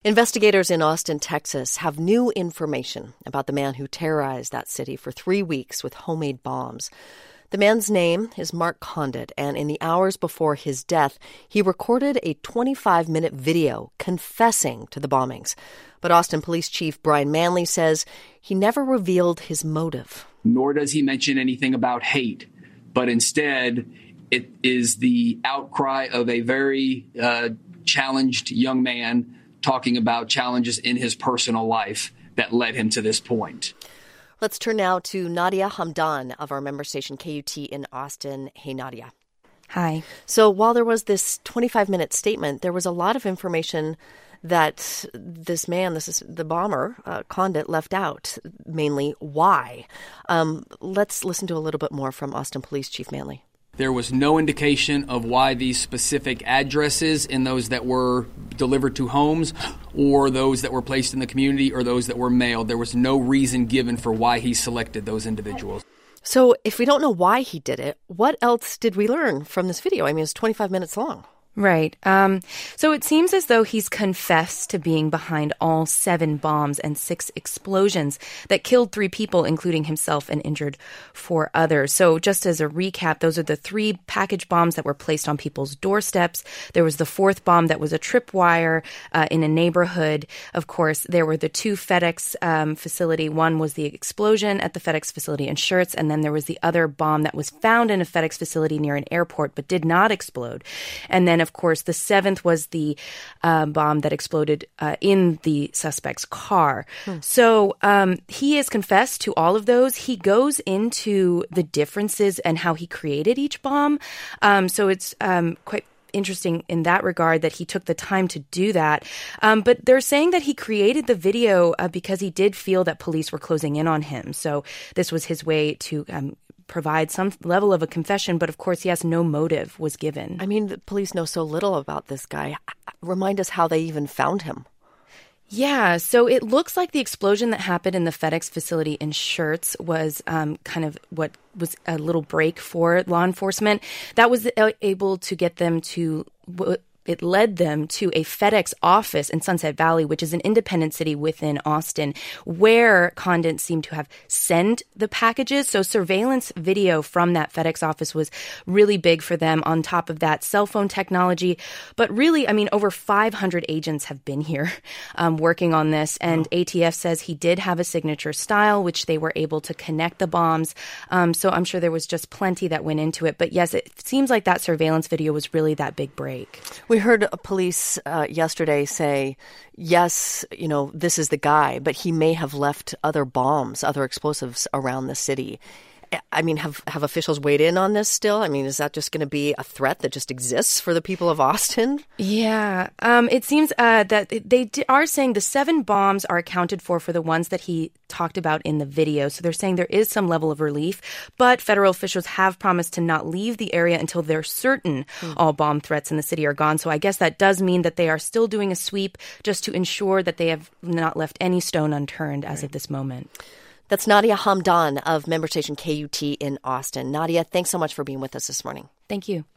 Investigators in Austin, Texas, have new information about the man who terrorized that city for 3 weeks with homemade bombs. The man's name is Mark Condit, and in the hours before his death, he recorded a 25-minute video confessing to the bombings. But Austin Police Chief Brian Manley says he never revealed his motive. Nor does he mention anything about hate, but instead it is the outcry of a very challenged young man talking about challenges in his personal life that led him to this point. Let's turn now to Nadia Hamdan of our member station KUT in Austin. Hey, Nadia. Hi. So while there was this 25-minute statement, there was a lot of information that this man, this is the bomber, Condit, left out, mainly why. Let's listen to a little bit more from Austin Police Chief Manley. There was no indication of why these specific addresses in those that were delivered to homes or those that were placed in the community or those that were mailed. There was no reason given for why he selected those individuals. So if we don't know why he did it, what else did we learn from this video? I mean, it's 25 minutes long. Right. So it seems as though he's confessed to being behind all 7 bombs and 6 explosions that killed 3 people, including himself, and injured 4 others. So just as a recap, those are the 3 package bombs that were placed on people's doorsteps. There was the 4th bomb that was a tripwire in a neighborhood. Of course, there were the 2 FedEx facility. One was the explosion at the FedEx facility in Schertz, and then there was the other bomb that was found in a FedEx facility near an airport but did not explode. And then, of course, the 7th was the bomb that exploded in the suspect's car. So he has confessed to all of those. He goes into the differences and how he created each bomb. So it's quite interesting in that regard that he took the time to do that. But they're saying that he created the video because he did feel that police were closing in on him. So this was his way to provide some level of a confession, but of course, yes, no motive was given. I mean, the police know so little about this guy. Remind us how they even found him. Yeah, so it looks like the explosion that happened in the FedEx facility in Schertz was kind of what was a little break for law enforcement. That was able to get them to... It led them to a FedEx office in Sunset Valley, which is an independent city within Austin, where Condit seemed to have sent the packages. So surveillance video from that FedEx office was really big for them. On top of that, cell phone technology. But really, I mean, over 500 agents have been here working on this. And ATF says he did have a signature style, which they were able to connect the bombs. So I'm sure there was just plenty that went into it. But yes, it seems like that surveillance video was really that big break. We heard police yesterday say, yes, you know, this is the guy, but he may have left other bombs, other explosives around the city. I mean, have officials weighed in on this still? I mean, is that just going to be a threat that just exists for the people of Austin? Yeah. It seems that they are saying the 7 bombs are accounted for the ones that he talked about in the video. So they're saying there is some level of relief, but federal officials have promised to not leave the area until they're certain all bomb threats in the city are gone. So I guess that does mean that they are still doing a sweep just to ensure that they have not left any stone unturned as of this moment. That's Nadia Hamdan of member station KUT in Austin. Nadia, thanks so much for being with us this morning. Thank you.